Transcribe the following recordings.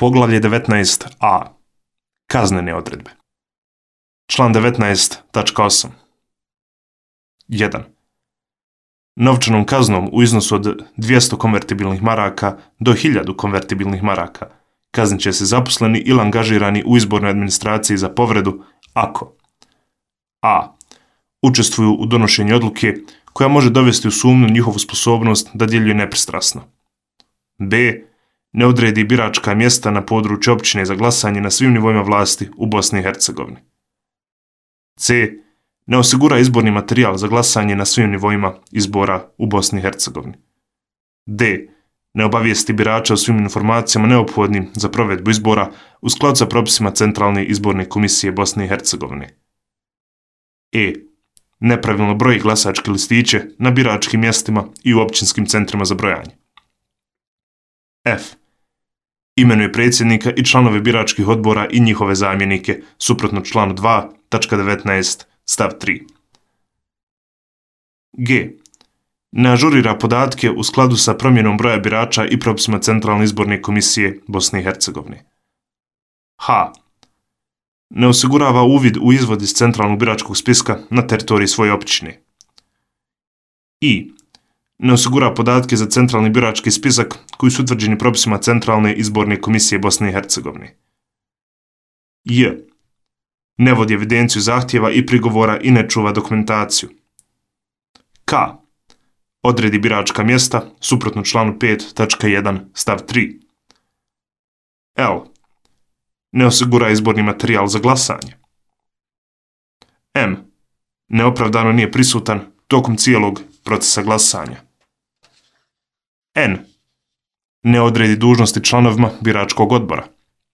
Poglavlje 19a. Kaznene odredbe. Član 19.8. 1. Novčanom kaznom u iznosu od 200 konvertibilnih maraka do 1000 konvertibilnih maraka kaznit će se zaposleni ili angažirani u izbornoj administraciji za povredu ako a. Učestvuju u donošenju odluke koja može dovesti u sumnju njihovu sposobnost da djeluje nepristrasno. b. Ne odredi biračka mjesta na području općine za glasanje na svim nivoima vlasti u Bosni i Hercegovini. c. Ne osigura izborni materijal za glasanje na svim nivoima izbora u Bosni i Hercegovini. d. Ne obavijesti birača o svim informacijama neophodnim za provedbu izbora u skladu sa propisima Centralne izborne komisije Bosne i Hercegovine. e. Nepravilno broji glasačke listiće na biračkim mjestima i u općinskim centrima za brojanje. f. Imenuje predsjednika i članove biračkih odbora i njihove zamjenike, suprotno članu 2, tačka 19, stav 3. g. Ne ažurira podatke u skladu sa promjenom broja birača i propisima Centralne izborne komisije Bosne i Hercegovine. h. Ne osigurava uvid u izvod iz centralnog biračkog spiska na teritoriji svoje općine. i. Ne osigura podatke za centralni birački spisak koji su utvrđeni propisima Centralne izborne komisije Bosne i Hercegovine. j. Ne vodi evidenciju zahtjeva i prigovora i ne čuva dokumentaciju. k. Odredi biračka mjesta, suprotno članu 5, tačka 1, stav 3. l. Ne osigura izborni materijal za glasanje. m. Neopravdano nije prisutan tokom cijelog procesa glasanja. n. Ne odredi dužnosti članovima biračkog odbora.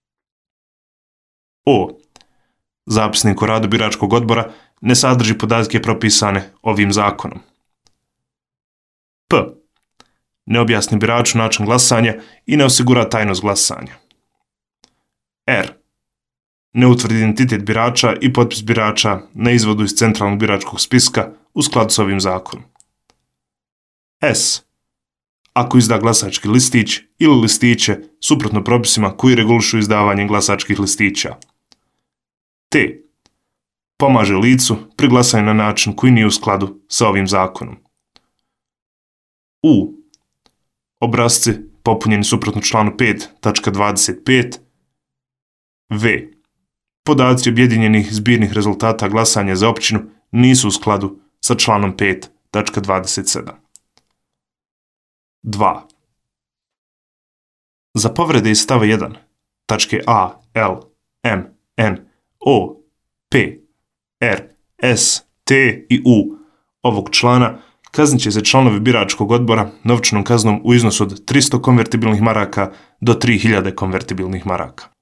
o. Zapisnik o radu biračkog odbora ne sadrži podatke propisane ovim zakonom. p. Ne objasni biraču način glasanja i ne osigura tajnost glasanja. r. Ne utvrdi identitet birača i potpis birača na izvodu iz centralnog biračkog spiska u skladu s ovim zakonom. s. Ako izda glasački listić ili listiće suprotno propisima koji regulišu izdavanje glasačkih listića. t. Pomaže licu pri glasanju na način koji nije u skladu sa ovim zakonom. u. Obrasci popunjeni suprotno članu 5, tačka 25. v. Podaci objedinjenih zbirnih rezultata glasanja za općinu nisu u skladu sa članom 5, tačka 27. 2. Za povrede iz stava 1, tačke a, l, m, n, o, p, r, s, t i u ovog člana kaznit će se članovi biračkog odbora novčanom kaznom u iznosu od 300 konvertibilnih maraka do 3000 konvertibilnih maraka.